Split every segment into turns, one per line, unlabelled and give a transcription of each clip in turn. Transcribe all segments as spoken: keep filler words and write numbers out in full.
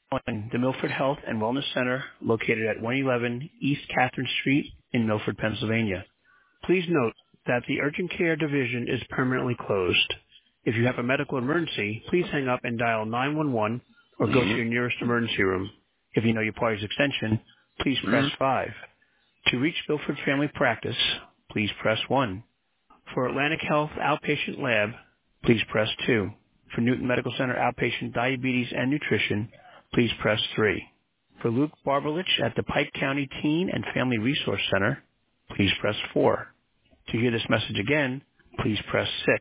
calling the Milford Health and Wellness Center located at one eleven East Catherine Street in Milford, Pennsylvania. Please note that the urgent care division is permanently closed. If you have a medical emergency, please hang up and dial nine one one or go to your nearest emergency room. If you know your party's extension, please press five. To reach Milford Family Practice, please press one. For Atlantic Health Outpatient Lab, please press two. For Newton Medical Center Outpatient Diabetes and Nutrition, please press three. For Luke Barbelich at the Pike County Teen and Family Resource Center, please press four. To hear this message again, please press six.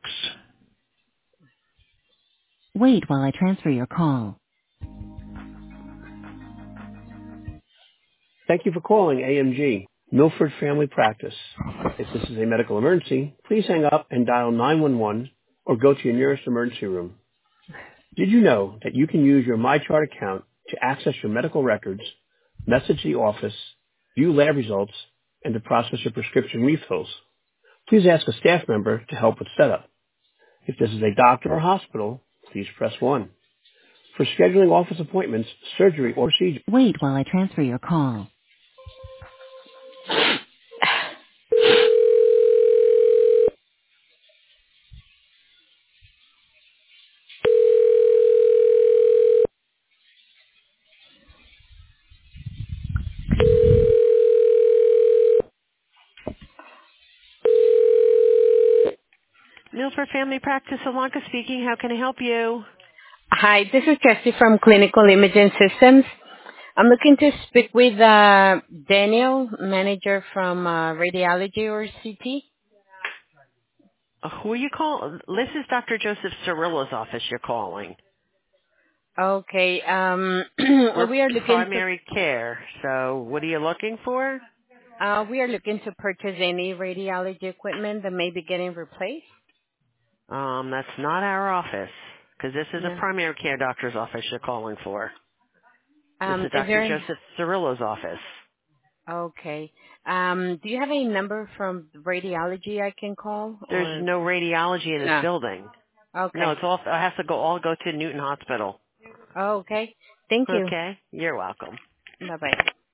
Wait while I transfer your call. Thank you for calling A M G, Milford Family Practice. If this is a medical emergency, please hang up and dial nine one one or go to your nearest emergency room. Did you know that you can use your MyChart account to access your medical records, message the office, view lab results, and to process your prescription refills? Please ask a staff member to help with setup. If this is a doctor or hospital, please press one. For scheduling office appointments, surgery, or procedure. Wait while I transfer your call. Milford Family Practice, Alonka speaking. How can I help you?
Hi, this is Jessie from Clinical Imaging Systems. I'm looking to speak with uh, Daniel, manager from uh, radiology or C T.
Uh, who are you calling? This is Doctor Joseph Cirillo's office you're calling.
Okay, um,
We're
we are looking
primary care, so what are you looking for?
to uh, we are looking to purchase any radiology equipment that may be getting replaced.
Um, that's not our office, because this is a
No.
primary care doctor's office you're calling for. This
Um,
is
is
Doctor
there?
Joseph Cirillo's office.
Okay. Um, do you have a number from radiology I can call
There's
or
no radiology in this
no?
building. No,
Okay.
it's all, it has to go, all go to Newton Hospital.
Okay. Thank you.
Okay? You're welcome.
Bye bye.